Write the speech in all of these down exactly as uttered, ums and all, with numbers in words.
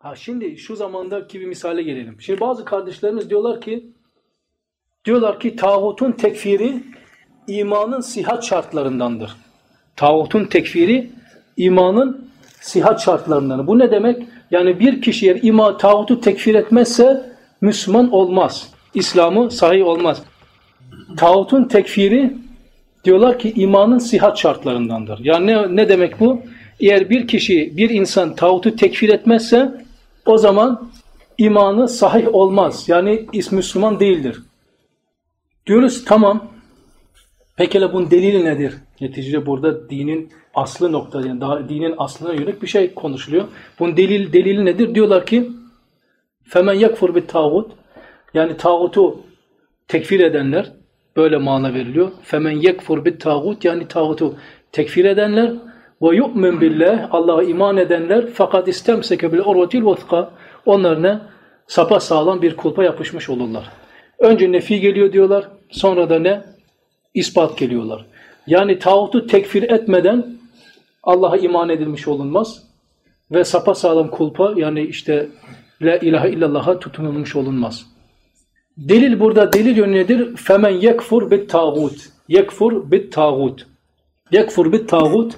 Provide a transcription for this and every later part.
Ha şimdi şu zamandaki bir misale gelelim. Şimdi bazı kardeşlerimiz diyorlar ki diyorlar ki tağutun tekfiri imanın sihat şartlarındandır. Tağutun tekfiri imanın sihat şartlarından. Bu ne demek? Yani bir kişi eğer ima tağutu tekfir etmezse Müslüman olmaz. İslam'ı sahih olmaz. Tağutun tekfiri diyorlar ki imanın sihat şartlarındandır. Yani ne, ne demek bu? Eğer bir kişi, bir insan tağutu tekfir etmezse o zaman imanı sahih olmaz. Yani Müslüman değildir. Diyoruz tamam. Peki bunun delili nedir? Neticede burada dinin aslı nokta, yani daha dinin aslına yönelik bir şey konuşuluyor. Bunun delil delili nedir? Diyorlar ki femen yekfur bit tağut, yani tağutu tekfir edenler, böyle mana veriliyor. Femen yekfur bit tağut, yani tağutu tekfir edenler ve yu'min billah, Allah'a iman edenler, fakat istemseke bil urvetil vuthqa, onlar ne? Sapa sağlam bir kulpa yapışmış olurlar. Önce nefi geliyor diyorlar, sonra da ne? İspat geliyorlar. Yani tağutu tekfir etmeden Allah'a iman edilmiş olunmaz ve sapasağlam kulpa, yani işte la ilahe illallah'a tutunulmuş olunmaz. Delil burada, delil yönü nedir? Femen yekfur bit tağut. Yekfur bit tağut. Yekfur bit tağut.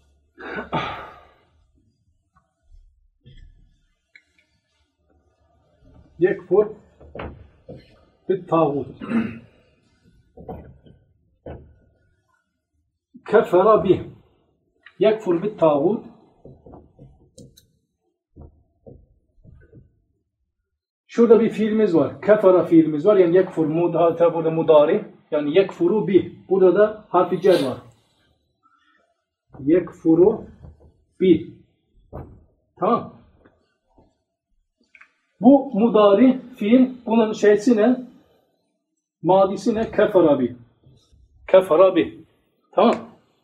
Yekfur bit tağut. Kefera bih. Yekfur bit tağut. Şurada bir fiilimiz var. Kefera fiilimiz var. Yani yekfur mudhata, burada mudari. Yani yekfuru bih. Burada da harfi cer var. Yekfuru bih. Tamam. Bu mudari fiil, bunun şeysi ne? Madisi ne? Kefera bih. Kefera bih. Tamam.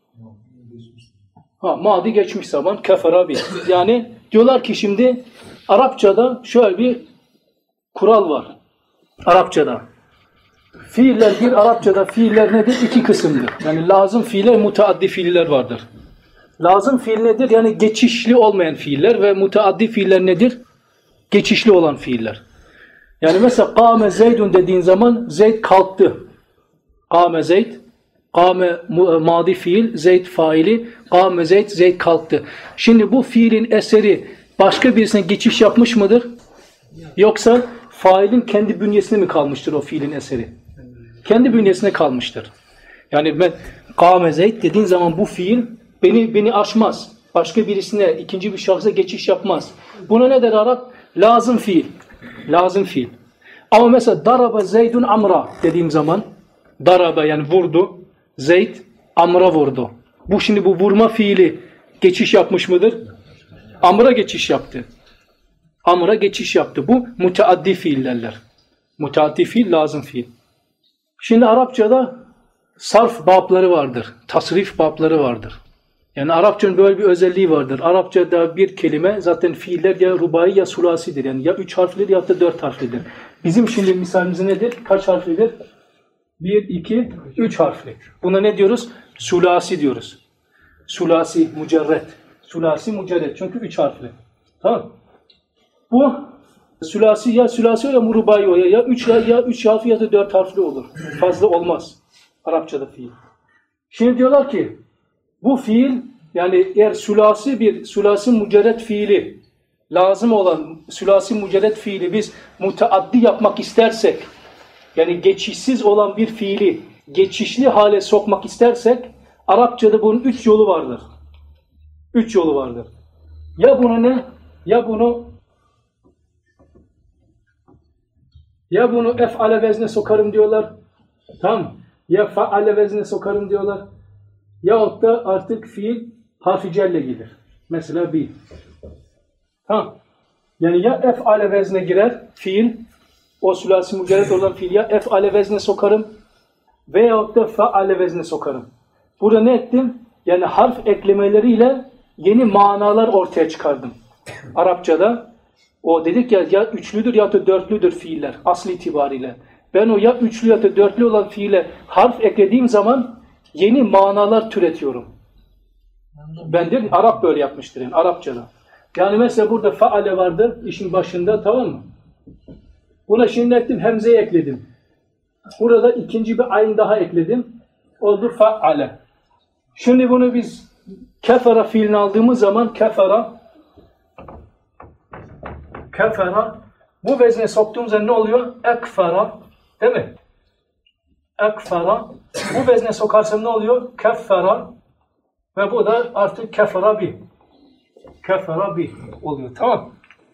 Ha, madi geçmiş zaman kefera bih. Yani diyorlar ki şimdi Arapçada şöyle bir kural var. Arapçada. Fiiller bir Arapçada fiiller nedir? İki kısımdır. Yani lazım fiiller, müteaddi fiiller vardır. Lazım fiil nedir? Yani geçişli olmayan fiiller ve müteaddi fiiller nedir? Geçişli olan fiiller. Yani mesela kâme zeydun dediğin zaman Zeyd kalktı. Kâme Zeyd. Kâme madi fiil, Zeyd faili. Kâme Zeyd, Zeyd kalktı. Şimdi bu fiilin eseri başka birisine geçiş yapmış mıdır? Yoksa failin kendi bünyesine mi kalmıştır o fiilin eseri? Kendi bünyesine kalmıştır. Yani ben kâme Zeyd dediğin zaman bu fiil beni beni aşmaz. Başka birisine, ikinci bir şahsa geçiş yapmaz. Buna ne der Arap? Lazım fiil. Lazım fiil. Ama mesela daraba Zeydun amra dediğim zaman, daraba yani vurdu. Zeyd amra vurdu. Bu şimdi bu vurma fiili geçiş yapmış mıdır? Amra geçiş yaptı. Amra geçiş yaptı. Bu müteaddi fiillerler. Müteaddi fiil, lazım fiil. Şimdi Arapçada sarf babları vardır. Tasrif babları vardır. Yani Arapçanın böyle bir özelliği vardır. Arapçada bir kelime zaten fiiller ya rubai ya sulasidir. Yani ya üç harflidir ya da dört harflidir. Bizim şimdi misalimiz nedir? Kaç harflidir? Bir, iki, üç harfli. Buna ne diyoruz? Sulasi diyoruz. Sulasi, mücerret. Sulasi, mücerret. Çünkü üç harfli. Tamam. Bu sulasi ya sulasi ya rubai o ya ya üç ya, ya üç harfli ya da dört harfli olur. Fazla olmaz Arapçada fiil. Şimdi diyorlar ki bu fiil, yani eğer sulasi bir sulasi mücerret fiili, lazım olan sulasi mücerret fiili biz müteaddi yapmak istersek, yani geçişsiz olan bir fiili geçişli hale sokmak istersek, Arapçada bunun üç yolu vardır. Üç yolu vardır. Ya bunu ne? Ya bunu ya bunu ef'ale vezne sokarım diyorlar. Tamam. Ya fa'ale vezne sokarım diyorlar. Yahut da artık fiil harfi celle gelir. Mesela bir. Tamam. Yani ya ef'ale vezne girer fiil, o sülasi mücerret olan fiil, ya ef'ale vezne sokarım veyahut da fa'ale vezne sokarım. Burada ne ettim? Yani harf eklemeleriyle yeni manalar ortaya çıkardım. Arapçada o dedik ya ya üçlüdür ya da dörtlüdür fiiller aslı itibariyle. Ben o ya üçlü ya da dörtlü olan fiile harf eklediğim zaman yeni manalar türetiyorum. Ben de Arap böyle yapmıştır yani Arapçada. Yani mesela burada faale vardı işin başında, tamam mı? Buna şimdi ettim, hemzeyi ekledim. Burada ikinci bir ayn daha ekledim. Oldu faale. Şimdi bunu biz kefara fiilini aldığımız zaman kefara kefara bu vezne soktuğumuz zaman ne oluyor? Ekfara, değil mi? Ekfara. Bu vezne sokarsam ne oluyor? Keffara. Ve bu da artık kefara bi. Kefara bi oluyor. Tamam.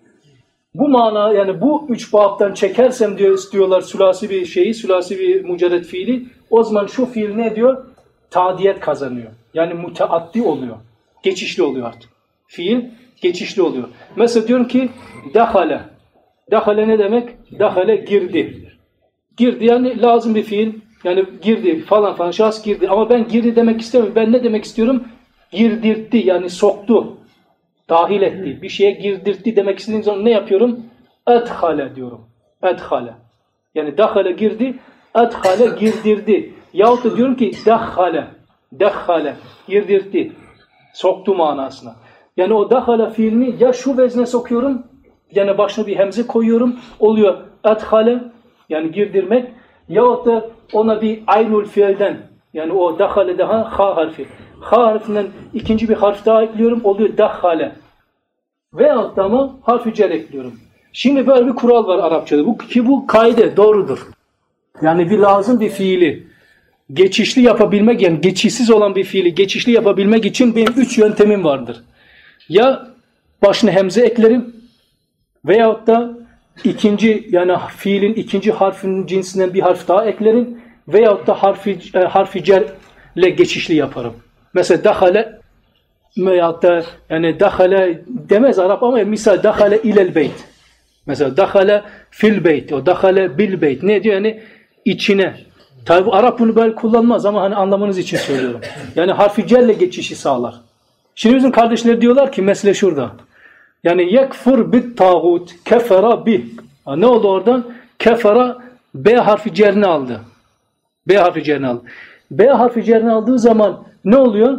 Bu mana, yani bu üç babdan çekersem diyor, istiyorlar sülasi bir şeyi, sülasi bir mucerred fiili. O zaman şu fiil ne diyor? Tadiyet kazanıyor. Yani müteaddi oluyor. Geçişli oluyor artık. Fiil geçişli oluyor. Mesela diyorum ki dahale. Dahale ne demek? Dahale girdi. Girdi yani lazım bir fiil. Yani girdi falan falan, şahıs girdi. Ama ben girdi demek istemiyorum. Ben ne demek istiyorum? Girdirtti, yani soktu. Dahil etti. Bir şeye girdirtti demek istediğim zaman ne yapıyorum? Edhale diyorum. Edhale. Yani dahale girdi, edhale girdirdi. Yahut da diyorum ki dahale. Dahale. Girdirtti. Soktu manasına. Yani o dahale fiilini ya şu vezne sokuyorum, yani başına bir hemze koyuyorum. Oluyor edhale, yani girdirmek. Yahut da ona bir aynul fiilden, yani o dahale daha ha harfi. Ha harfinden ikinci bir harf daha ekliyorum. Oluyor dahale. Veyahut da ama harf-i cer ekliyorum. Şimdi böyle bir kural var Arapçada. Bu, ki bu kaide doğrudur. Yani bir lazım bir fiili geçişli yapabilmek, yani geçişsiz olan bir fiili geçişli yapabilmek için benim üç yöntemim vardır. Ya başına hemze eklerim veyahut da ikinci, yani fiilin ikinci harfinin cinsinden bir harf daha eklerim veyahut da harfi, e, harfi cerle geçişli yaparım. Mesela dahale veyahut da yani dahale demez Arap ama misal dahale ilel beyt. Mesela dahale fil beyt, o dahale bil beyt. Ne diyor? Yani içine. Tabi Arap bunu böyle kullanmaz ama hani anlamanız için söylüyorum. Yani harfi cerle geçişi sağlar. Şimdi bizim kardeşler diyorlar ki mesele şurada. Yani yekfur bit tağut kefera bih. Ne oldu oradan? Kefera B harfi cerini aldı. B harfi cerini aldı. B harfi cerini aldığı zaman ne oluyor?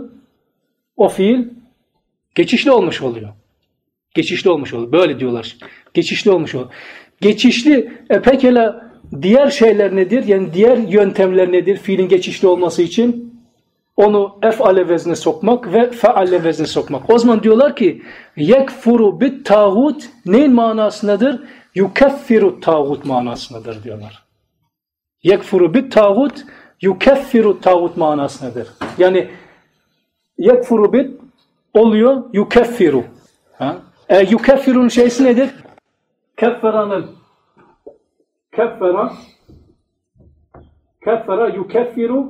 O fiil geçişli olmuş oluyor. Geçişli olmuş oluyor. Böyle diyorlar. Geçişli olmuş oluyor. Geçişli, e pekala diğer şeyler nedir? Yani diğer yöntemler nedir fiilin geçişli olması için? Onu ef'ale vezne sokmak ve fe'ale vezne sokmak. O zaman diyorlar ki yekfuru bit tağut neyin manasındadır? Yukeffiru tağut manasındadır diyorlar. Yekfuru bit tağut yukeffiru tağut manasındadır. Yani yekfuru bit oluyor yukeffiru. Ha? E, yukeffirun şeysi nedir? Kefferanın keffera keffera yukeffiru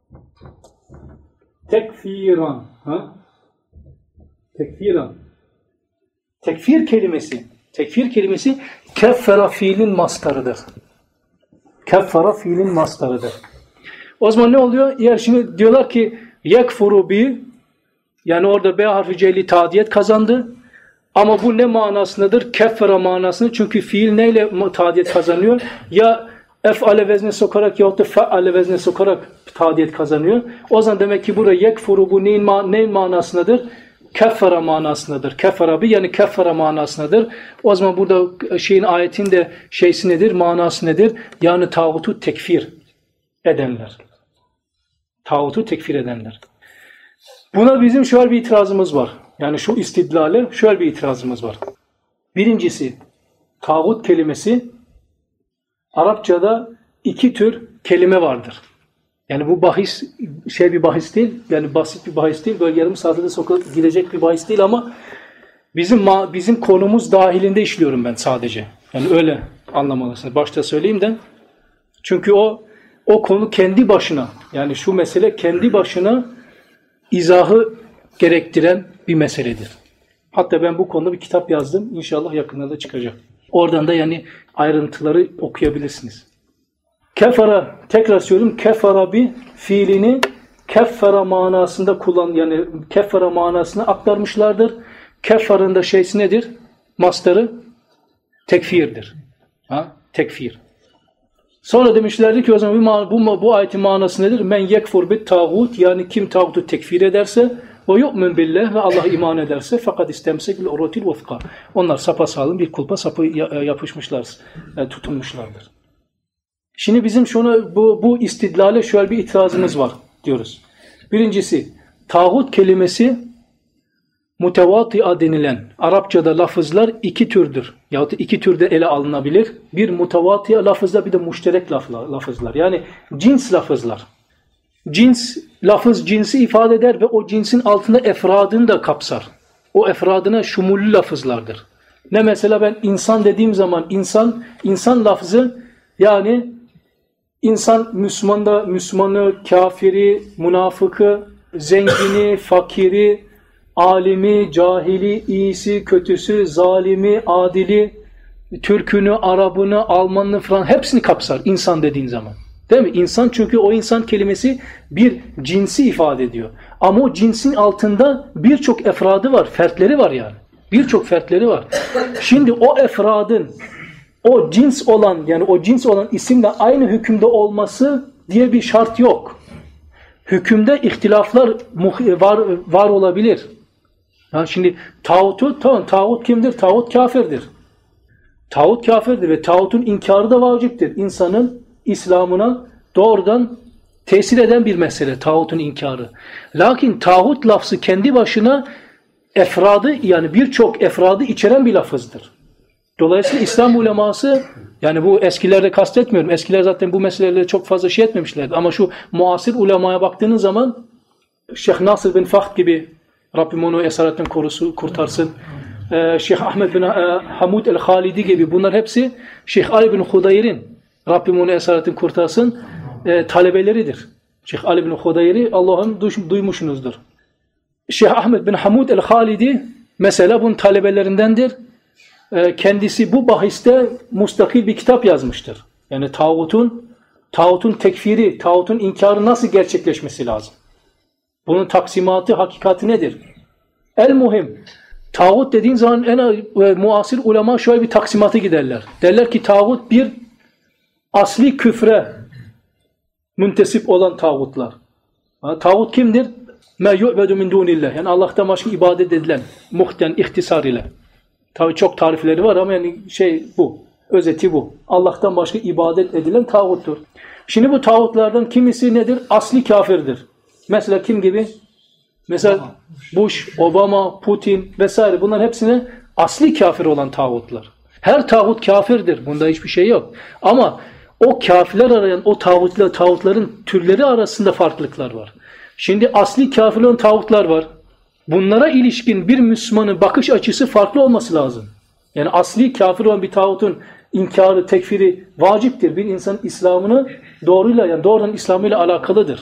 tekfiran. Ha? Tekfiran. Tekfir kelimesi. Tekfir kelimesi keffera fiilin mastarıdır. Keffera fiilin mastarıdır. O zaman ne oluyor? Eğer şimdi diyorlar ki yekfuru bi, yani orada B harfi celi tadiyet kazandı. Ama bu ne manasındadır? Keffera manasında. Çünkü fiil neyle tadiyet kazanıyor? Ya ef'ale vezne sokarak yahut da fe'ale vezne sokarak tadiyet kazanıyor. O zaman demek ki burada yekfuru bu neyin, ma neyin manasındadır? Keffera manasındadır. Keffera bi, yani keffera manasındadır. O zaman burada şeyin ayetin de şeysi nedir? Manası nedir? Yani tağutu tekfir edenler. Tağutu tekfir edenler. Buna bizim şöyle bir itirazımız var. Yani şu istidlale şöyle bir itirazımız var. Birincisi, tağut kelimesi Arapçada iki tür kelime vardır. Yani bu bahis şey bir bahis değil, yani basit bir bahis değil, böyle yarım saatte sokup gidecek bir bahis değil ama bizim bizim konumuz dahilinde işliyorum ben sadece. Yani öyle anlamalısınız. Başta söyleyeyim de. Çünkü o o konu kendi başına, yani şu mesele kendi başına izahı gerektiren bir meseledir. Hatta ben bu konuda bir kitap yazdım. İnşallah yakında da çıkacak. Oradan da yani ayrıntıları okuyabilirsiniz. Kefara, tekrar söylüyorum, kefara bir fiilini keffara manasında kullan, yani keffara manasına aktarmışlardır. Keffarın da şeysi nedir? Mastarı tekfirdir. Ha? Tekfir. Sonra demişlerdi ki o zaman bu, bu, bu ayetin manası nedir? Men yekfur bit tağut, yani kim tağutu tekfir ederse ve yu'min billah ve Allah'a iman ederse fakat istemsek bil urutil vuthqa. Onlar sapasağlam bir kulpa sapı yapışmışlar, tutunmuşlardır. Şimdi bizim şunu bu bu istidlale şöyle bir itirazımız var diyoruz. Birincisi, tağut kelimesi mutevati'a denilen Arapçada lafızlar iki türdür. Yahut iki türde ele alınabilir. Bir mutevati'a lafızlar, bir de müşterek lafızlar. Yani cins lafızlar. Cins, lafız cinsi ifade eder ve o cinsin altında efradını da kapsar. O efradına şumullü lafızlardır. Ne mesela ben insan dediğim zaman insan, insan lafzı yani insan Müslümanda, Müslümanı, kafiri, münafıkı, zengini, fakiri, alimi, cahili, iyisi, kötüsü, zalimi, adili, Türkünü, Arabını, Almanını falan hepsini kapsar insan dediğin zaman. Değil mi? İnsan çünkü o insan kelimesi bir cinsi ifade ediyor. Ama o cinsin altında birçok efradı var, fertleri var yani. Birçok fertleri var. Şimdi o efradın o cins olan yani o cins olan isimle aynı hükümde olması diye bir şart yok. Hükümde ihtilaflar var, var olabilir. Ha şimdi tağutu, tamam tağut kimdir? Tağut kafirdir. Tağut kafirdir ve tağutun inkarı da vaciptir. İnsanın İslam'ına doğrudan tesir eden bir mesele tağutun inkarı. Lakin tağut lafzı kendi başına efradı yani birçok efradı içeren bir lafızdır. Dolayısıyla İslam uleması yani bu eskilerde kastetmiyorum. Eskiler zaten bu meseleleri çok fazla şey etmemişlerdi. Ama şu muasir ulemaya baktığınız zaman Şeyh Nasır bin Fahd gibi Rabbim onu esaretten korusu, kurtarsın. Ee, Şeyh Ahmed bin e, Hamud el-Halidi gibi bunlar hepsi Şeyh Ali bin Hudayr'in Rabbim onu esaretten kurtarsın e, talebeleridir. Şeyh Ali bin Hudayr'i Allah'ın duymuşsunuzdur. Şeyh Ahmed bin Hamud el-Halidi mesela bunun talebelerindendir. E, kendisi bu bahiste mustakil bir kitap yazmıştır. Yani tağutun, tağutun tekfiri, tağutun inkarı nasıl gerçekleşmesi lazım? Bunun taksimatı, hakikati nedir? El muhim. Tağut dediğin zaman en e, muasir ulema şöyle bir taksimatı giderler. Derler ki tağut bir asli küfre müntesip olan tağutlar. Ha, tağut kimdir? مَا يُعْبَدُ مِنْ دُونِ اللّٰهِ yani Allah'tan başka ibadet edilen muhten, ihtisar ile. Tabii çok tarifleri var ama yani şey bu. Özeti bu. Allah'tan başka ibadet edilen tağuttur. Şimdi bu tağutlardan kimisi nedir? Asli kafirdir. Mesela kim gibi? Mesela Bush, Obama, Putin vesaire bunlar hepsine asli kafir olan tağutlar. Her tağut kafirdir. Bunda hiçbir şey yok. Ama o kafirler arayan o tağutlar, tağutların türleri arasında farklılıklar var. Şimdi asli kafir olan tağutlar var. Bunlara ilişkin bir Müslümanın bakış açısı farklı olması lazım. Yani asli kafir olan bir tağutun inkarı, tekfiri vaciptir. Bir insanın İslam'ını doğruyla yani doğrudan İslam'ıyla alakalıdır.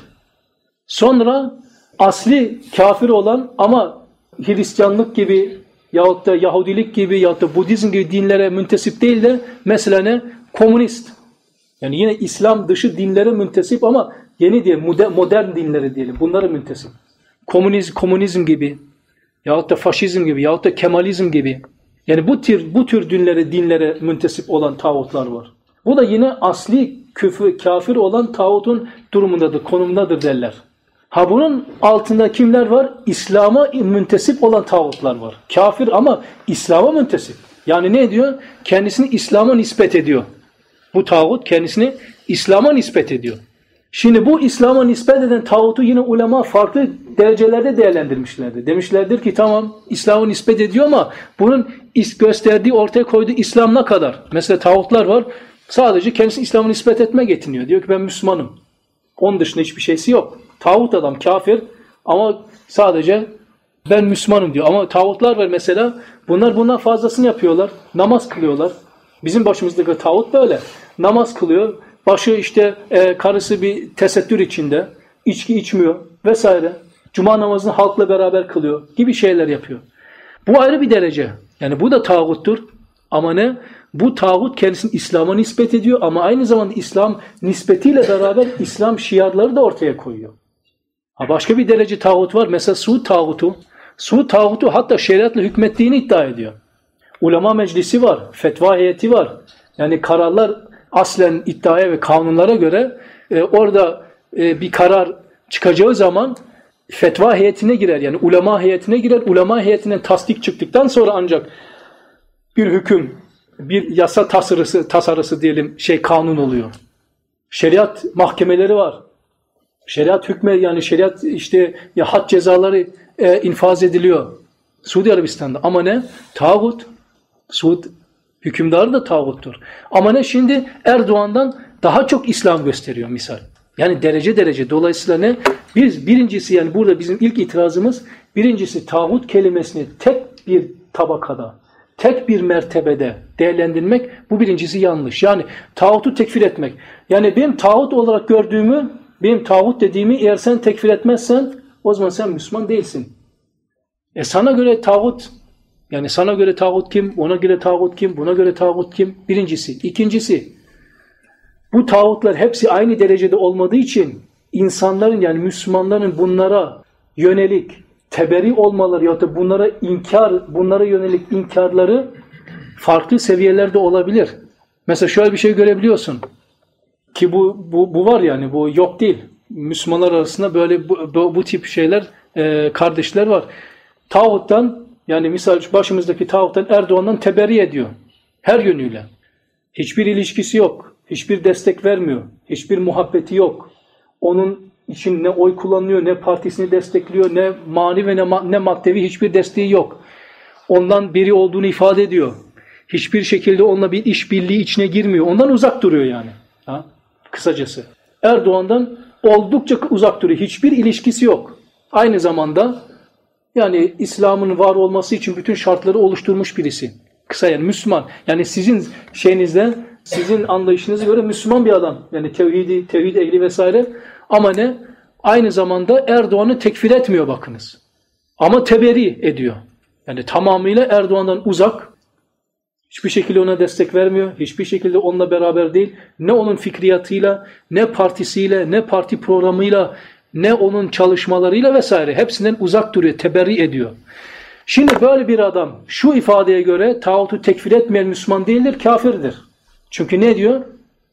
Sonra asli kafir olan ama Hristiyanlık gibi yahut da Yahudilik gibi yahut da Budizm gibi dinlere müntesip değil de mesela ne? Komünist. Yani yine İslam dışı dinlere müntesip ama yeni diye modern dinlere diyelim. Bunlara müntesip. Komünizm, komünizm gibi yahut da faşizm gibi yahut da Kemalizm gibi. Yani bu tür bu tür dinlere dinlere müntesip olan tağutlar var. Bu da yine asli küfür, kafir olan tağutun durumundadır, konumundadır derler. Ha bunun altında kimler var? İslam'a müntesip olan tağutlar var. Kafir ama İslam'a müntesip. Yani ne diyor? Kendisini İslam'a nispet ediyor. Bu tağut kendisini İslam'a nispet ediyor. Şimdi bu İslam'a nispet eden tağutu yine ulema farklı derecelerde değerlendirmişlerdir. Demişlerdir ki tamam İslam'a nispet ediyor ama bunun gösterdiği, ortaya koyduğu İslam ne kadar? Mesela tağutlar var. Sadece kendisini İslam'a nispet etme getiniyor. Diyor ki ben Müslümanım. Onun dışında hiçbir şeysi yok. Tağut adam kafir ama sadece ben Müslümanım diyor. Ama tağutlar var mesela. Bunlar bundan fazlasını yapıyorlar. Namaz kılıyorlar. Bizim başımızdaki tağut böyle. Namaz kılıyor. Başı işte e, karısı bir tesettür içinde. İçki içmiyor vesaire. Cuma namazını halkla beraber kılıyor gibi şeyler yapıyor. Bu ayrı bir derece. Yani bu da tağuttur. Ama ne? Bu tağut kendisini İslam'a nispet ediyor ama aynı zamanda İslam nispetiyle beraber İslam şiarları da ortaya koyuyor. Ha başka bir derece tağut var. Mesela Suud tağutu. Suud tağutu hatta şeriatla hükmettiğini iddia ediyor. Ulema meclisi var. Fetva heyeti var. Yani kararlar aslen iddiaya ve kanunlara göre e, orada e, bir karar çıkacağı zaman fetva heyetine girer. Yani ulema heyetine girer. Ulema heyetinden tasdik çıktıktan sonra ancak bir hüküm, bir yasa tasarısı, tasarısı diyelim şey kanun oluyor. Şeriat mahkemeleri var. Şeriat hükme yani şeriat işte ya had cezaları e, infaz ediliyor. Suudi Arabistan'da. Ama ne? Tağut. Suud hükümdarı da tağuttur. Ama ne? Şimdi Erdoğan'dan daha çok İslam gösteriyor misal. Yani derece derece. Dolayısıyla ne? Biz birincisi yani burada bizim ilk itirazımız birincisi tağut kelimesini tek bir tabakada, tek bir mertebede değerlendirmek bu birincisi yanlış. Yani tağutu tekfir etmek. Yani benim tağut olarak gördüğümü, benim tağut dediğimi eğer sen tekfir etmezsen o zaman sen Müslüman değilsin. E sana göre tağut, yani sana göre tağut kim, ona göre tağut kim, buna göre tağut kim? Birincisi. İkincisi, bu tağutlar hepsi aynı derecede olmadığı için insanların yani Müslümanların bunlara yönelik teberi olmaları ya da bunlara inkar, bunlara yönelik inkarları farklı seviyelerde olabilir. Mesela şöyle bir şey görebiliyorsun ki bu bu, bu var yani bu yok değil. Müslümanlar arasında böyle bu, bu, bu tip şeyler e, kardeşler var. Tağuttan yani misal başımızdaki tağuttan Erdoğan'dan teberri ediyor. Her yönüyle. Hiçbir ilişkisi yok. Hiçbir destek vermiyor. Hiçbir muhabbeti yok. Onun için ne oy kullanıyor, ne partisini destekliyor, ne mani ve ne, ne maddevi hiçbir desteği yok. Ondan biri olduğunu ifade ediyor. Hiçbir şekilde onunla bir işbirliği içine girmiyor. Ondan uzak duruyor yani. Ha? Kısacası. Erdoğan'dan oldukça uzak duruyor. Hiçbir ilişkisi yok. Aynı zamanda yani İslam'ın var olması için bütün şartları oluşturmuş birisi. Kısa yani Müslüman. Yani sizin şeyinizde, sizin anlayışınıza göre Müslüman bir adam. Yani tevhidi, tevhid ehli vesaire. Ama ne? Aynı zamanda Erdoğan'ı tekfir etmiyor bakınız. Ama teberri ediyor. Yani tamamıyla Erdoğan'dan uzak. Hiçbir şekilde ona destek vermiyor. Hiçbir şekilde onunla beraber değil. Ne onun fikriyatıyla, ne partisiyle, ne parti programıyla, ne onun çalışmalarıyla vesaire. Hepsinden uzak duruyor, teberri ediyor. Şimdi böyle bir adam şu ifadeye göre tağutu tekfir etmeyen Müslüman değildir, kafirdir. Çünkü ne diyor?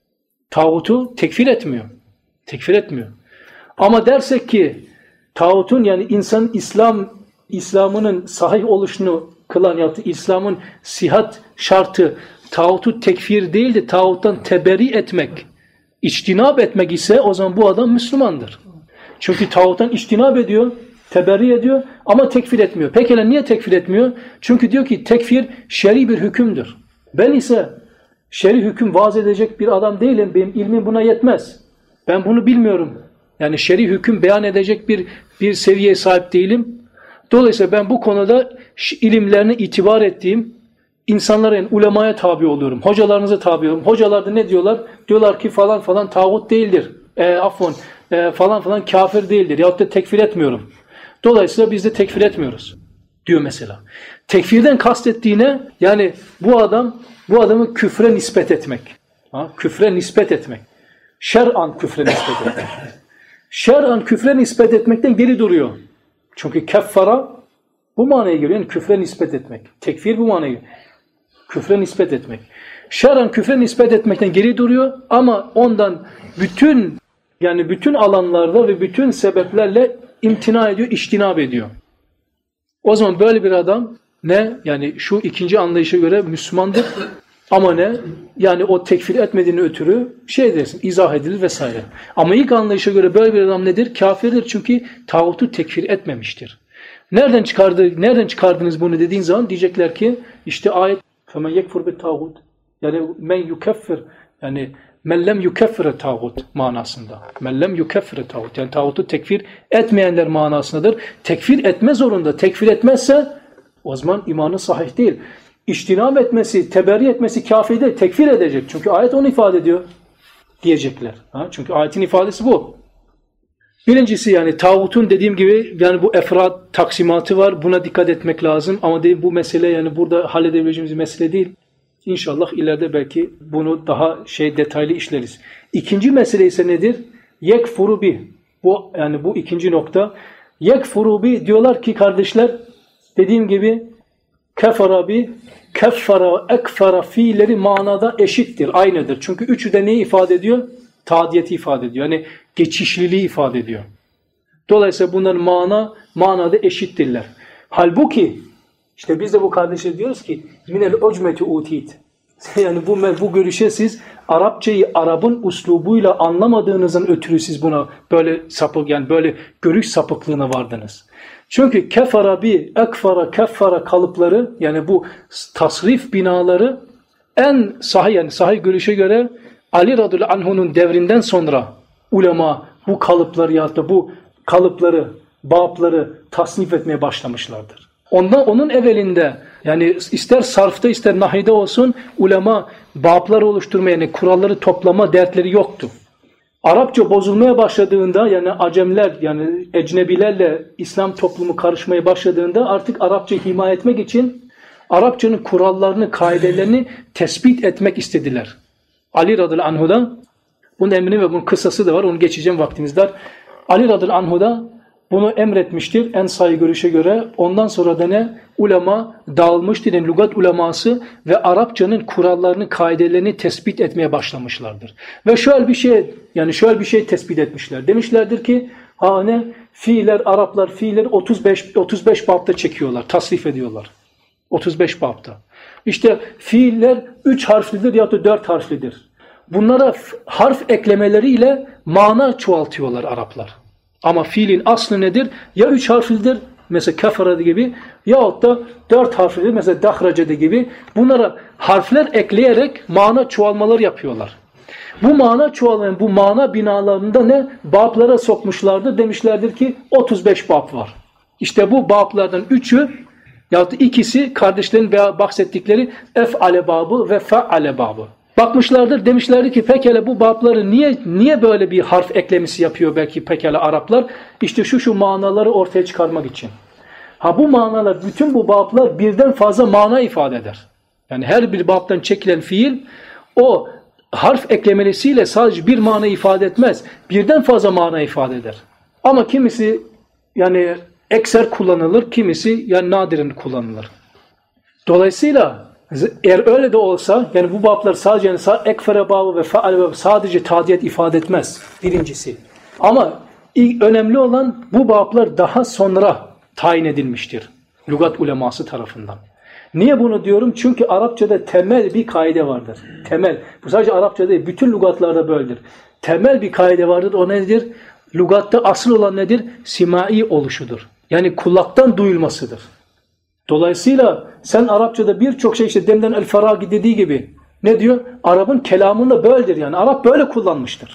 Tağutu tekfir etmiyor. Tekfir etmiyor. Ama dersek ki tağutun yani insan İslam İslam'ının sahih oluşunu kılan ya da İslam'ın sihat şartı tağutu tekfir değil de tağuttan teberri etmek, içtinab etmek ise o zaman bu adam Müslümandır. Çünkü tağuttan içtinab ediyor, teberri ediyor ama tekfir etmiyor. Pekala niye tekfir etmiyor? Çünkü diyor ki tekfir şer'i bir hükümdür. Ben ise şer'i hüküm vaaz edecek bir adam değilim. Benim ilmim buna yetmez. Ben bunu bilmiyorum. Yani şer'i hüküm beyan edecek bir bir seviyeye sahip değilim. Dolayısıyla ben bu konuda ilimlerine itibar ettiğim insanlara yani ulemaya tabi oluyorum. Hocalarınıza tabi oluyorum. Hocalar da ne diyorlar? Diyorlar ki falan falan tağut değildir. E, affon e, falan falan kafir değildir. Yahut da tekfir etmiyorum. Dolayısıyla biz de tekfir etmiyoruz. Diyor mesela. Tekfirden kastettiğine yani bu adam bu adamı küfre nispet etmek. Ha? Küfre nispet etmek. Şer'an küfre nispet etmek. Şer'an küfre nispet etmekten geri duruyor. Çünkü keffara bu manaya geliyor. Yani küfre nispet etmek. Tekfir bu manaya geliyor. Küfre nispet etmek. Şer'an küfre nispet etmekten geri duruyor ama ondan bütün yani bütün alanlarda ve bütün sebeplerle imtina ediyor, iştinab ediyor. O zaman böyle bir adam ne? Yani şu ikinci anlayışa göre Müslümandır ama ne? Yani o tekfir etmediğini ötürü şey dersin, izah edilir vesaire. Ama ilk anlayışa göre böyle bir adam nedir? Kafirdir çünkü tağutu tekfir etmemiştir. Nereden çıkardı? Nereden çıkardınız bunu dediğin zaman diyecekler ki işte ayet فَمَنْ يَكْفُرْ بِالْتَاغُوتِ yani men yukeffir yani men lem yukeffire tağut manasında. Men lem yukeffire tağut yani tağutu tekfir etmeyenler manasındadır. Tekfir etme zorunda. Tekfir etmezse o zaman imanı sahih değil. İçtinab etmesi, teberri etmesi kafi değil. Tekfir edecek. Çünkü ayet onu ifade ediyor diyecekler. Ha? Çünkü ayetin ifadesi bu. Birincisi yani tağutun dediğim gibi yani bu efrat taksimatı var. Buna dikkat etmek lazım. Ama değil, bu mesele yani burada halledebileceğimiz bir mesele değil. İnşallah ileride belki bunu daha şey detaylı işleriz. İkinci mesele ise nedir? Yekfuru bi. Bu yani bu ikinci nokta. Yekfuru bi diyorlar ki kardeşler dediğim gibi kefara bi, keffara, ekfara fiilleri manada eşittir, aynıdır. Çünkü üçü de neyi ifade ediyor? Tadiyeti ifade ediyor. Yani geçişliliği ifade ediyor. Dolayısıyla bunların mana, manada eşittirler. Halbuki işte biz de bu kardeşe diyoruz ki minel ucmeti utit. Yani bu bu görüşe siz Arapçayı Arap'ın uslubuyla anlamadığınızın ötürü siz buna böyle sapık yani böyle görüş sapıklığına vardınız. Çünkü kefara bi ekfara keffara kalıpları yani bu tasrif binaları en sahih yani sahih görüşe göre Ali radıyallahu anhu'nun devrinden sonra ulema bu kalıpları ya da bu kalıpları, babları tasnif etmeye başlamışlardır. Ondan onun evvelinde yani ister sarfta ister nahide olsun ulema bablar oluşturma yani kuralları toplama dertleri yoktu. Arapça bozulmaya başladığında yani Acemler yani ecnebilerle İslam toplumu karışmaya başladığında artık Arapçayı himaye etmek için Arapçanın kurallarını, kaidelerini tespit etmek istediler. Ali radıyallahu anhu'da bunun emrini ve bunun kıssası da var. Onu geçeceğim vaktimiz dar. Ali radıyallahu anhu'da bunu emretmiştir en sahih görüşe göre. Ondan sonra da ne? Ulema dağılmıştır. Yani lügat uleması ve Arapçanın kurallarını, kaidelerini tespit etmeye başlamışlardır. Ve şöyle bir şey yani şöyle bir şey tespit etmişler. Demişlerdir ki ha ne? Fiiller, Araplar fiiller otuz beş otuz beş babda çekiyorlar, tasrif ediyorlar. otuz beş babda. İşte fiiller üç harflidir ya da dört harflidir. Bunlara harf eklemeleriyle mana çoğaltıyorlar Araplar. Ama fiilin aslı nedir? Ya üç harflidir mesela kefara gibi yahut da dört harflidir mesela dahracede gibi. Bunlara harfler ekleyerek mana çoğalmalar yapıyorlar. Bu mana çoğalmayan bu mana binalarında ne? Bablara sokmuşlardır. Demişlerdir ki otuz beş bab var. İşte bu bablardan üçü yahut da ikisi kardeşlerin bahsettikleri ef'ale babı ve fe'ale babı. Bakmışlardır demişlerdi ki pekala bu babları niye niye böyle bir harf eklemesi yapıyor belki pekala Araplar? İşte şu şu manaları ortaya çıkarmak için. Ha bu manalar bütün bu bablar birden fazla mana ifade eder. Yani her bir babdan çekilen fiil o harf eklemelisiyle sadece bir mana ifade etmez. Birden fazla mana ifade eder. Ama kimisi yani ekser kullanılır, kimisi yani nadiren kullanılır. Dolayısıyla eğer öyle de olsa yani bu bablar sadece yani ekfere babı ve faal babı sadece tadiyet ifade etmez birincisi. Ama önemli olan bu bablar daha sonra tayin edilmiştir lügat uleması tarafından. Niye bunu diyorum? Çünkü Arapçada temel bir kaide vardır. Temel. Bu sadece Arapçada değil, bütün lügatlarda böyledir. Temel bir kaide vardır. O nedir? Lügatta asıl olan nedir? Simai oluşudur. Yani kulaktan duyulmasıdır. Dolayısıyla sen Arapçada birçok şey işte Demden el-Faragi dediği gibi ne diyor? Arap'ın kelamında böyledir yani. Arap böyle kullanmıştır.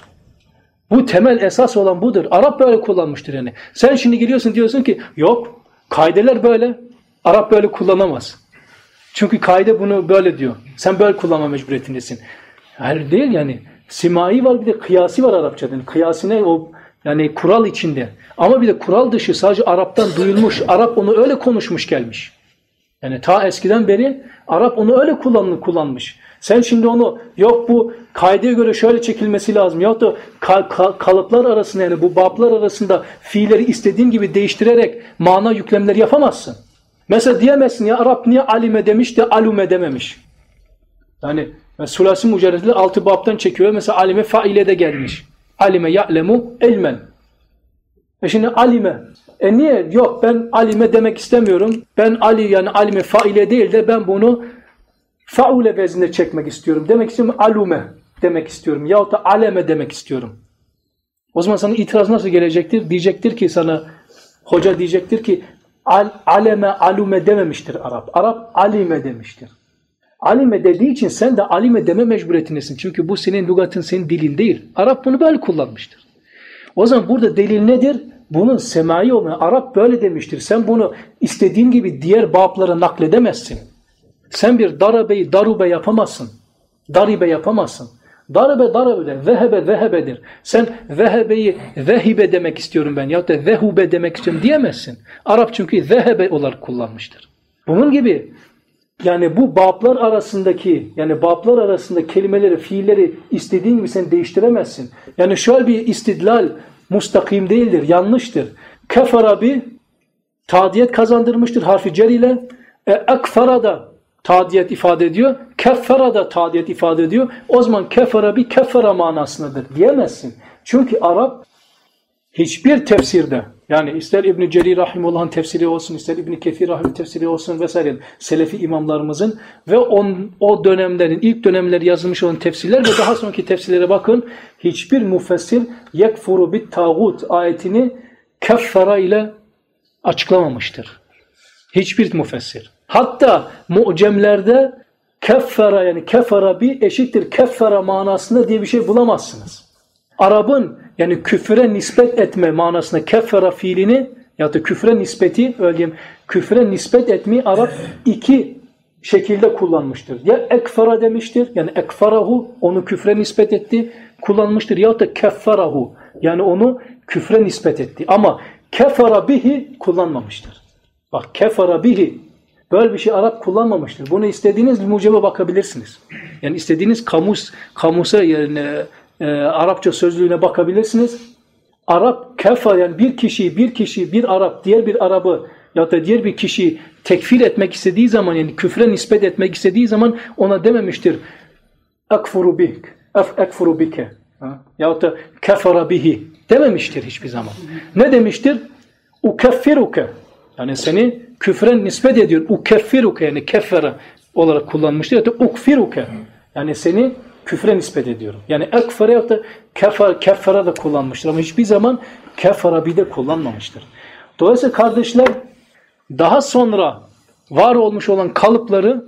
Bu temel esas olan budur. Arap böyle kullanmıştır yani. Sen şimdi geliyorsun diyorsun ki yok kaideler böyle. Arap böyle kullanamaz. Çünkü kaide bunu böyle diyor. Sen böyle kullanma mecburiyetindesin. Hayır değil yani. Simai var bir de kıyasi var Arapçada. Yani kıyasi ne? O yani kural içinde. Ama bir de kural dışı sadece Arap'tan duyulmuş. Arap onu öyle konuşmuş gelmiş. Yani ta eskiden beri Arap onu öyle kullanmış. kullanmış. Sen şimdi onu yok bu kaideye göre şöyle çekilmesi lazım. Yok da ka ka kalıplar arasında yani bu bablar arasında fiilleri istediğin gibi değiştirerek mana yüklemleri yapamazsın. Mesela diyemezsin ya Arap niye alime demiş de alume dememiş. Yani sulasi mücerredleri altı babdan çekiyor. Mesela alime faile de gelmiş. Alime ya'lemu ilmen. E şimdi alime. E niye? Yok ben alime demek istemiyorum. Ben ali yani alime faile değil de ben bunu faule vezine çekmek istiyorum. Demek istiyorum alume demek istiyorum. Yahut da aleme demek istiyorum. O zaman sana itiraz nasıl gelecektir? Diyecektir ki sana hoca diyecektir ki al, aleme alume dememiştir Arap. Arap alime demiştir. Alime dediği için sen de alime deme mecburiyetindesin. Çünkü bu senin lügatın, senin dilin değil. Arap bunu böyle kullanmıştır. O zaman burada delil nedir? Bunun semai olmayan Arap böyle demiştir. Sen bunu istediğin gibi diğer bablara nakledemezsin. Sen bir darabeyi darube yapamazsın. Daribe yapamazsın. Darabe darabedir. Vehebe vehebedir. Sen vehebeyi vehibe demek istiyorum ben. Ya da vehube demek istiyorum diyemezsin. Arap çünkü vehebe olarak kullanmıştır. Bunun gibi yani bu bablar arasındaki yani bablar arasında kelimeleri, fiilleri istediğin gibi sen değiştiremezsin. Yani şöyle bir istidlal mustakim değildir, yanlıştır. Kefara bir tadiyet kazandırmıştır harfi cer ile. E, ekfara da tadiyet ifade ediyor. Keffara da tadiyet ifade ediyor. O zaman kefara bir keffara manasındadır diyemezsin. Çünkü Arap hiçbir tefsirde Yani ister İbn-i Cerir Rahimullah'ın tefsiri olsun, ister İbn-i Kethir Rahim'in tefsiri olsun vesaire. Selefi imamlarımızın ve on, o dönemlerin, ilk dönemler yazılmış olan tefsirler ve daha sonraki tefsirlere bakın. Hiçbir müfessir yekfuru bit tağut ayetini keffara ile açıklamamıştır. Hiçbir müfessir. Hatta mu'cemlerde keffara yani kefara bir eşittir keffara manasında diye bir şey bulamazsınız. Arap'ın yani küfre nispet etme manasında keffara fiilini ya da küfre nispeti öyle diyeyim, küfre nispet etmeyi Arap iki şekilde kullanmıştır. Ya ekfara demiştir yani ekfarahu onu küfre nispet etti kullanmıştır ya da keffarahu yani onu küfre nispet etti ama kefara bihi kullanmamıştır. Bak kefara bihi böyle bir şey Arap kullanmamıştır. Bunu istediğiniz mucebe bakabilirsiniz. Yani istediğiniz kamus kamusa yani e, Arapça sözlüğüne bakabilirsiniz. Arap kefa yani bir kişi bir kişi bir Arap diğer bir Arap'ı ya da diğer bir kişiyi tekfir etmek istediği zaman yani küfre nispet etmek istediği zaman ona dememiştir. Ekfuru bik, ekfuru bike ya da kefara bihi dememiştir hiçbir zaman. Ne demiştir? Ukeffiruke yani seni küfre nispet ediyor. Ukeffiruke yani keffera olarak kullanmıştır. Ya da ukfiruke yani seni küfre nispet ediyorum. Yani ekfere ya da kefer, keffera da kullanmıştır. Ama hiçbir zaman keffara bir de kullanmamıştır. Dolayısıyla kardeşler daha sonra var olmuş olan kalıpları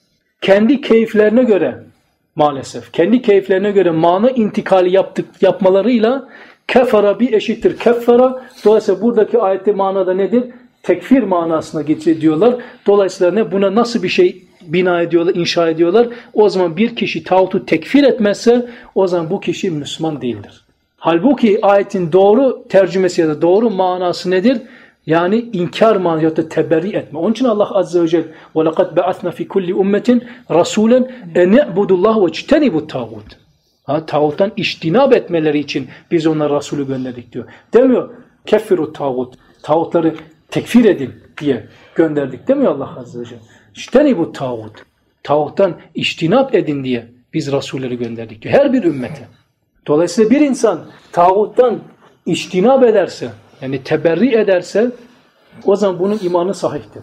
kendi keyiflerine göre maalesef kendi keyiflerine göre mana intikali yaptık, yapmalarıyla keffara bir eşittir keffera. Dolayısıyla buradaki ayette manada nedir? Tekfir manasına getiriyorlar. Dolayısıyla ne? Buna nasıl bir şey bina ediyorlar, inşa ediyorlar? O zaman bir kişi tağutu tekfir etmezse o zaman bu kişi Müslüman değildir. Halbuki ayetin doğru tercümesi ya da doğru manası nedir? Yani inkar manası ya da teberri etme. Onun için Allah Azze ve Celle وَلَقَدْ بَعَثْنَا فِي كُلِّ اُمَّةٍ رَسُولًا اَنَعْبُدُ اللّٰهُ وَاجْتَنِبُ التَّاغُوتِ Ha, tağuttan iştinab etmeleri için biz onlara Resulü gönderdik diyor. Demiyor keffiru tağut. Tağutları tekfir edin diye gönderdik demiyor Allah Azze ve Celle. İşteni bu tağut. Tağuttan iştinab edin diye biz Resulleri gönderdik diyor. Her bir ümmete. Dolayısıyla bir insan tağuttan iştinab ederse yani teberri ederse o zaman bunun imanı sahihtir.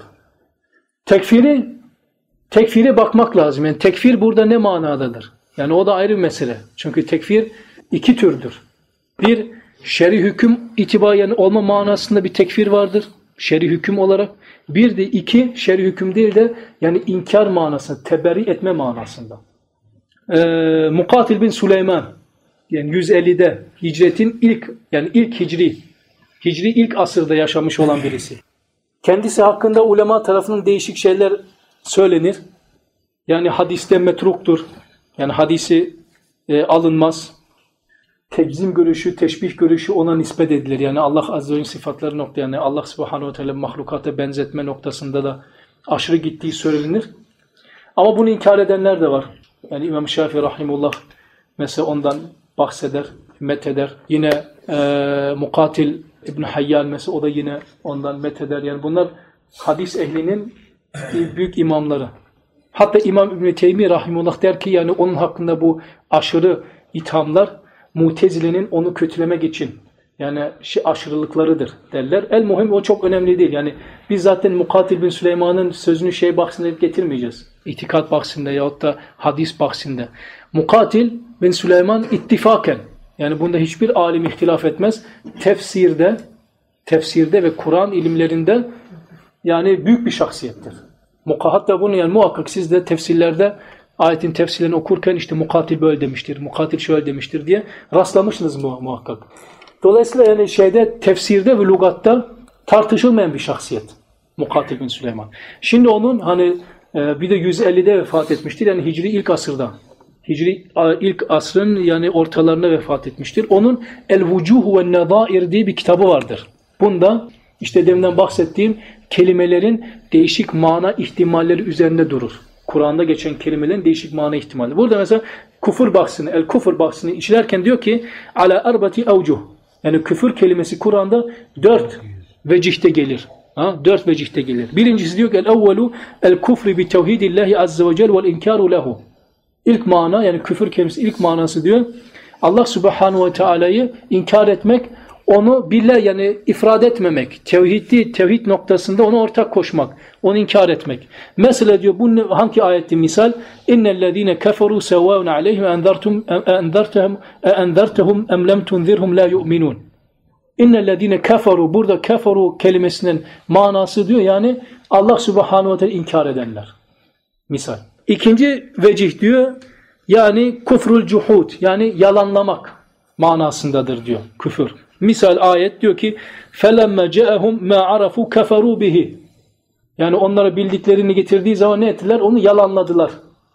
Tekfiri tekfire bakmak lazım. Yani tekfir burada ne manadadır? Yani o da ayrı bir mesele. Çünkü tekfir iki türdür. Bir, şer'i hüküm itibariyle olma manasında bir tekfir vardır. Şer'i hüküm olarak. Bir de iki, şer'i hüküm değil de yani inkar manasında, teberri etme manasında. Ee, Mukatil bin Süleyman yani yüz ellide hicretin ilk yani ilk hicri hicri ilk asırda yaşamış olan birisi. Kendisi hakkında ulema tarafından değişik şeyler söylenir. Yani hadiste metruktur. Yani hadisi e, alınmaz. Teczim görüşü, teşbih görüşü ona nispet edilir. Yani Allah Azze ve Celle sıfatları nokta yani Allah Subhanahu ve Teala mahlukata benzetme noktasında da aşırı gittiği söylenir. Ama bunu inkar edenler de var. Yani İmam Şafii Rahimullah mesela ondan bahseder, metheder. Yine e, Mukatil İbn Hayyan mesela o da yine ondan metheder. Yani bunlar hadis ehlinin büyük imamları. Hatta İmam İbn-i Teymi Rahimullah der ki yani onun hakkında bu aşırı ithamlar Mutezile'nin onu kötülemek için yani şey aşırılıklarıdır derler. El muhim o çok önemli değil. Yani biz zaten Mukatil bin Süleyman'ın sözünü şey bahsinde getirmeyeceğiz. İtikat bahsinde yahut da hadis bahsinde. Mukatil bin Süleyman ittifaken yani bunda hiçbir alim ihtilaf etmez. Tefsirde tefsirde ve Kur'an ilimlerinde yani büyük bir şahsiyettir. Hatta bunu yani muhakkak siz de tefsirlerde ayetin tefsirlerini okurken işte mukatil böyle demiştir, mukatil şöyle demiştir diye rastlamışsınız mu muhakkak. Dolayısıyla yani şeyde tefsirde ve lügatta tartışılmayan bir şahsiyet Mukatil bin Süleyman. Şimdi onun hani bir de yüz ellide vefat etmiştir. Yani Hicri ilk asırda. Hicri ilk asrın yani ortalarında vefat etmiştir. Onun El-Vucuh ve Nedair diye bir kitabı vardır. Bunda işte deminden bahsettiğim kelimelerin değişik mana ihtimalleri üzerinde durur. Kur'an'da geçen kelimelerin değişik mana ihtimali. Burada mesela kufur bahsini, el kufur bahsini işlerken diyor ki ala arbati evcuh. Yani küfür kelimesi Kur'an'da dört vecihte gelir. Ha, dört vecihte gelir. Birincisi diyor ki el evvelu el kufri bi tevhidillahi azze ve cel vel inkaru lehu. İlk mana yani küfür kelimesi ilk manası diyor Allah Subhanahu ve Teala'yı inkar etmek, onu billah yani ifrad etmemek, tevhidi, tevhid noktasında ona ortak koşmak, onu inkar etmek. Mesela diyor bu hangi ayetti misal? İnnellezîne keferû sevâun aleyhim enzertum enzertehum enzertehum em lem tunzirhum la yu'minun. İnnellezîne keferû, burada keferû kelimesinin manası diyor yani Allah Subhanahu ve Teala inkar edenler. Misal. İkinci vecih diyor yani kufrul cuhud yani yalanlamak manasındadır diyor küfür. Misal ayet diyor ki فَلَمَّا جَاءَهُمْ مَا عَرَفُوا كَفَرُوا بِهِ. Yani onlara bildiklerini getirdiği zaman ne ettiler? Onu yalanladılar.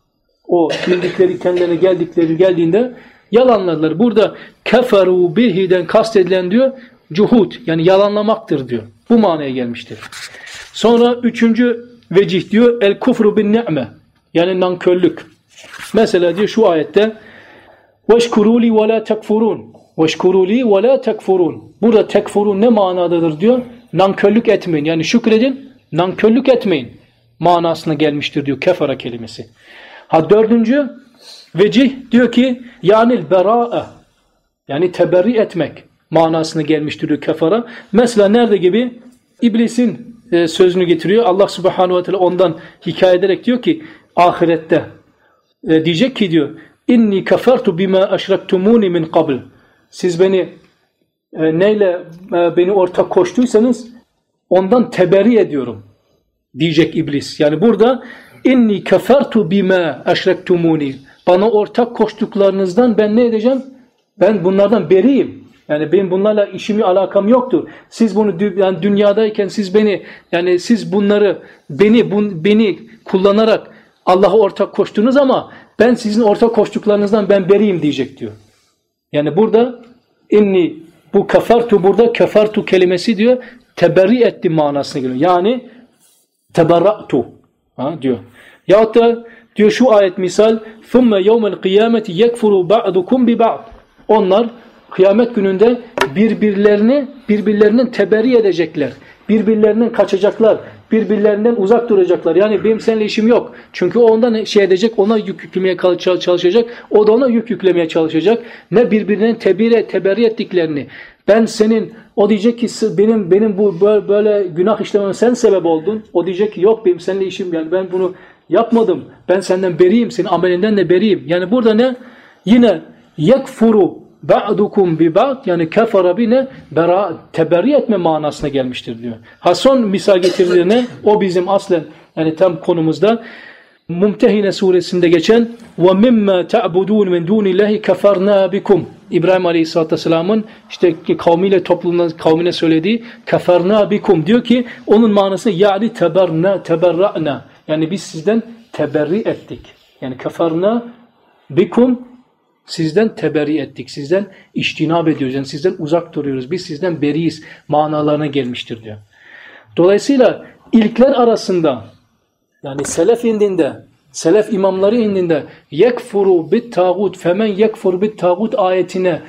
O bildikleri kendilerine geldikleri geldiğinde yalanladılar. Burada keferu bihi'den kastedilen diyor cuhud yani yalanlamaktır diyor. Bu manaya gelmiştir. Sonra üçüncü vecih diyor el kufru bin ni'me yani nankörlük. Mesela diyor şu ayette وَشْكُرُوا لِي وَلَا تَكْفُرُونَ وَشْكُرُوا لِي وَلَا تَكْفُرُونَ. Burada tekfurun ne manadadır diyor? Nankörlük etmeyin. Yani şükredin, nankörlük etmeyin manasına gelmiştir diyor kefara kelimesi. Ha dördüncü vecih diyor ki yani bera'a yani teberri etmek manasına gelmiştir diyor kefara. Mesela nerede gibi? İblisin e, sözünü getiriyor. Allah Subhanahu ve Teala ondan hikaye ederek diyor ki ahirette e, diyecek ki diyor inni kafertu bima eşrektumuni min qabl. Siz beni e, neyle e, beni ortak koştuysanız ondan teberri ediyorum diyecek iblis. Yani burada inni kafertu bima eşrektumuni. Bana ortak koştuklarınızdan ben ne edeceğim? Ben bunlardan beriyim. Yani benim bunlarla işimi alakam yoktur. Siz bunu yani dünyadayken siz beni yani siz bunları beni bun, beni kullanarak Allah'a ortak koştunuz ama ben sizin ortak koştuklarınızdan ben beriyim diyecek diyor. Yani burada inni bu kafartu burada kafartu kelimesi diyor teberri ettim manasına geliyor. Yani teberra'tu ha diyor. Yahut da diyor şu ayet misal ثُمَّ يَوْمَ الْقِيَامَةِ يَكْفُرُوا بَعْضُكُمْ بِبَعْضٍ. Onlar kıyamet gününde birbirlerini birbirlerinin teberri edecekler. Birbirlerinden kaçacaklar. Birbirlerinden uzak duracaklar. Yani benim seninle işim yok. Çünkü o ondan şey edecek, ona yük yüklemeye çalışacak. O da ona yük yüklemeye çalışacak. Ne birbirinin tebire, teberri ettiklerini. Ben senin, o diyecek ki benim benim bu böyle, böyle günah işlememe sen sebep oldun. O diyecek ki yok benim seninle işim yani ben bunu yapmadım. Ben senden beriyim. Senin amelinden de beriyim. Yani burada ne? Yine yekfuru ba'dukum bi ba'd yani kefara bine bera teberri etme manasına gelmiştir diyor. Ha son misal getirdiğine o bizim aslen yani tam konumuzda Mumtehine suresinde geçen ve mimma ta'budun min dunillahi keferna bikum. İbrahim Aleyhisselatü Vesselam'ın işte kavmiyle toplumuna kavmine söylediği keferna bikum diyor ki onun manası yani teberna teberra'na yani biz sizden teberri ettik. Yani keferna bikum sizden teberri ettik. Sizden iştinab ediyoruz. Yani sizden uzak duruyoruz. Biz sizden beriyiz manalarına gelmiştir diyor. Dolayısıyla ilkler arasında yani selef indinde, selef imamları indinde yekfuru bit tağut femen yekfur bit tağut ayetine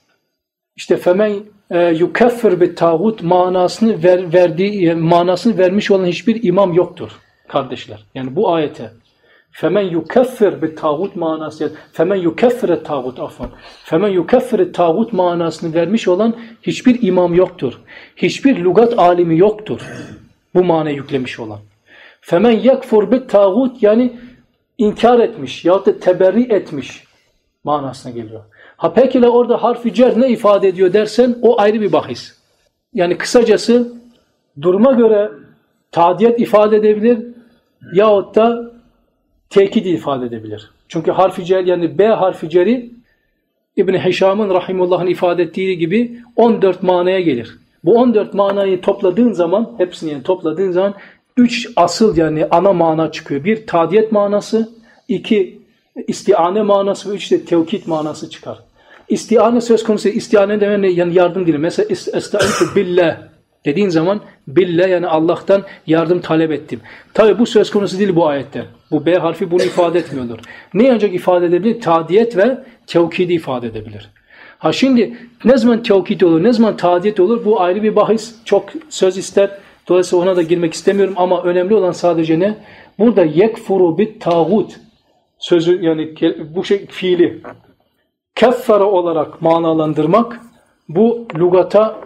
işte femen e, yukeffir bit tağut manasını ver, verdiği manasını vermiş olan hiçbir imam yoktur kardeşler. Yani bu ayete femen yukeffir bit tağut manası femen yukeffir tağut afwan femen yukeffir tağut manasını vermiş olan hiçbir imam yoktur. Hiçbir lügat alimi yoktur. Bu manayı yüklemiş olan. Femen yekfur bit tağut yani inkar etmiş yahut da teberri etmiş manasına geliyor. Ha peki de orada harf-i cer ne ifade ediyor dersen o ayrı bir bahis. Yani kısacası duruma göre tadiyet ifade edebilir yahut da tekit ifade edebilir. Çünkü harf-i cer yani B harf-i ceri İbn-i Hişam'ın rahimullah'ın ifade ettiği gibi on dört manaya gelir. Bu on dört manayı topladığın zaman hepsini yani topladığın zaman üç asıl yani ana mana çıkıyor. Bir tadiyet manası, iki istiane manası ve üç de tevkit manası çıkar. İstiane söz konusu istiane demek yani yardım dili. Mesela estaizu billah dediğin zaman billah yani Allah'tan yardım talep ettim. Tabi bu söz konusu değil bu ayette. Bu B harfi bunu ifade etmiyordur. Ne ancak ifade edebilir? Tadiyet ve tevkidi ifade edebilir. Ha şimdi ne zaman tevkid olur, ne zaman tadiyet olur bu ayrı bir bahis. Çok söz ister. Dolayısıyla ona da girmek istemiyorum ama önemli olan sadece ne? Burada yekfuru bit tağut sözü yani bu şey fiili keffara olarak manalandırmak bu lugata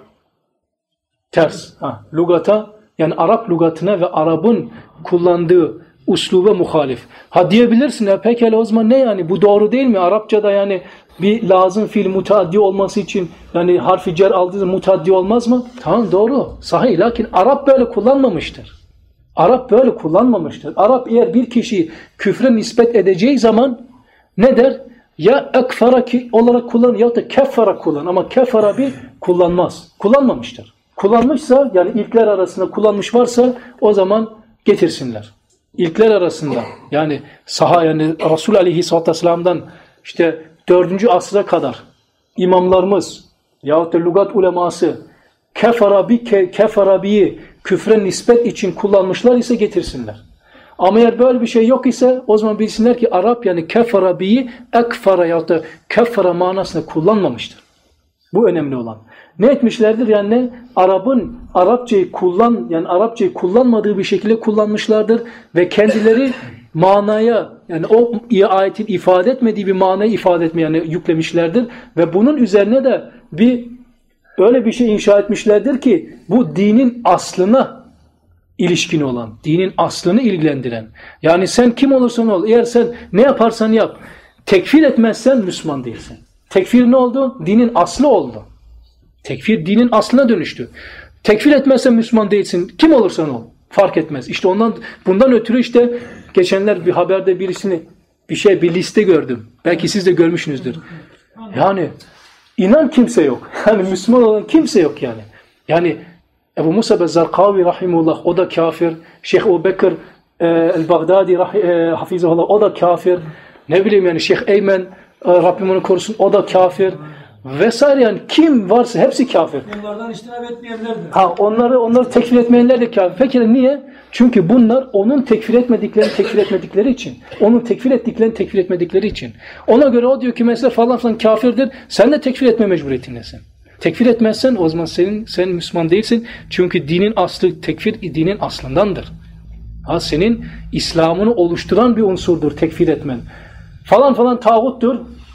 ters. Ha, lugata yani Arap lugatına ve Arap'ın kullandığı uslube muhalif. Ha diyebilirsin ya pekala o zaman ne yani bu doğru değil mi? Arapçada yani bir lazım fiil mutaaddi olması için yani harfi cer aldığı zaman mutaaddi olmaz mı? Tamam doğru. Sahih. Lakin Arap böyle kullanmamıştır. Arap böyle kullanmamıştır. Arap eğer bir kişiyi küfre nispet edeceği zaman ne der? Ya ekfara ki olarak kullan ya da keffara kullan ama keffara bir kullanmaz. Kullanmamıştır. Kullanmışsa yani ilkler arasında kullanmış varsa o zaman getirsinler. İlkler arasında yani saha yani Resul Aleyhisselatü Vesselam'dan işte dördüncü asra kadar imamlarımız yahut da lügat uleması kefarabi ke, kefarabiyi küfre nispet için kullanmışlar ise getirsinler. Ama eğer böyle bir şey yok ise o zaman bilsinler ki Arap yani kefarabiyi ekfara yahut da kefara manasında kullanmamıştır. Bu önemli olan. Ne etmişlerdir? Yani ne? Arap'ın Arapçayı kullan yani Arapçayı kullanmadığı bir şekilde kullanmışlardır ve kendileri manaya yani o ayetin ifade etmediği bir manayı ifade etmeye yani yüklemişlerdir ve bunun üzerine de bir öyle bir şey inşa etmişlerdir ki bu dinin aslına ilişkin olan, dinin aslını ilgilendiren. Yani sen kim olursan ol, eğer sen ne yaparsan yap, tekfir etmezsen Müslüman değilsin. Tekfir ne oldu? Dinin aslı oldu. Tekfir dinin aslına dönüştü. Tekfir etmezsen Müslüman değilsin. Kim olursan ol. Fark etmez. İşte ondan bundan ötürü işte geçenler bir haberde birisini bir şey bir liste gördüm. Belki siz de görmüşsünüzdür. Yani inan kimse yok. Yani Müslüman olan kimse yok yani. Yani Ebu Musa Bezzarkavi rahimullah o da kafir. Şeyh Ebu Bekir e, el-Baghdadi e, hafizahullah o da kafir. Ne bileyim yani Şeyh Eymen e, Rabbim onu korusun o da kafir. Vesaire yani kim varsa hepsi kafir. Onlardan iştinab etmeyenlerdir. Ha onları onları tekfir etmeyenler de kafir. Peki niye? Çünkü bunlar onun tekfir etmediklerini tekfir etmedikleri için. Onun tekfir ettiklerini tekfir etmedikleri için. Ona göre o diyor ki mesela falan falan kafirdir. Sen de tekfir etme mecburiyetindesin. Tekfir etmezsen o zaman senin sen Müslüman değilsin. Çünkü dinin aslı tekfir dinin aslındandır. Ha senin İslam'ını oluşturan bir unsurdur tekfir etmen. Falan falan tağuttur.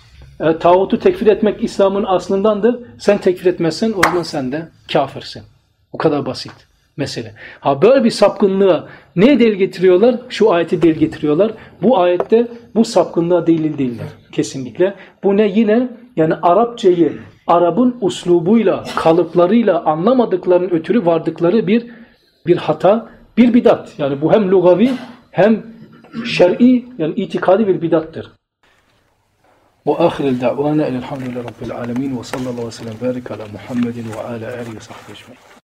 E, tağutu tekfir etmek İslam'ın aslındandır. Sen tekfir etmezsen o zaman sen de kafirsin. Bu kadar basit mesele. Ha böyle bir sapkınlığa neye delil getiriyorlar? Şu ayeti delil getiriyorlar. Bu ayette bu sapkınlığa delil değiller. Kesinlikle. Bu ne? Yine yani Arapçayı Arap'ın uslubuyla, kalıplarıyla anlamadıklarının ötürü vardıkları bir bir hata, bir bidat. Yani bu hem lugavi hem şer'i yani itikadi bir bidattır. وآخر الدعوانا إلى الحمد لله رب العالمين وصلى الله وسلم وبارك على محمد وعلى آله وصحبه أجمعين.